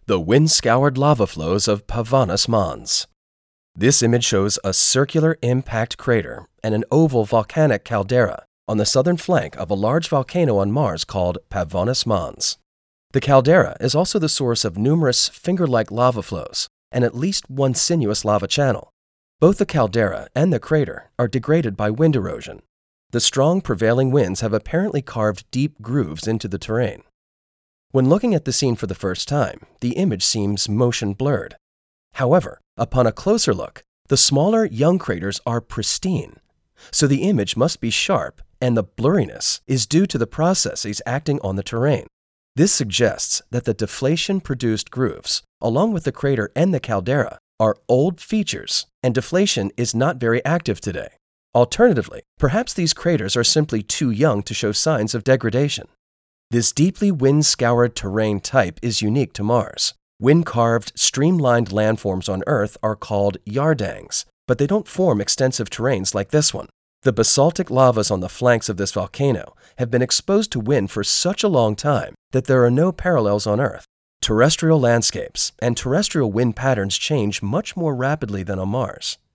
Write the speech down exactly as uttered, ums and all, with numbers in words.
The wind-scoured lava flows of Pavonis Mons. This image shows a circular impact crater and an oval volcanic caldera on the southern flank of a large volcano on Mars called Pavonis Mons. The caldera is also the source of numerous finger-like lava flows and at least one sinuous lava channel. Both the caldera and the crater are degraded by wind erosion. The strong prevailing winds have apparently carved deep grooves into the terrain. When looking at the scene for the first time, the image seems motion blurred. However, upon a closer look, the smaller young craters are pristine, so the image must be sharp, and the blurriness is due to the processes acting on the terrain. This suggests that the deflation-produced grooves, along with the crater and the caldera, are old features, and deflation is not very active today. Alternatively, perhaps these craters are simply too young to show signs of degradation. This deeply wind-scoured terrain type is unique to Mars. Wind-carved, streamlined landforms on Earth are called yardangs, but they don't form extensive terrains like this one. The basaltic lavas on the flanks of this volcano have been exposed to wind for such a long time that there are no parallels on Earth. Terrestrial landscapes and terrestrial wind patterns change much more rapidly than on Mars.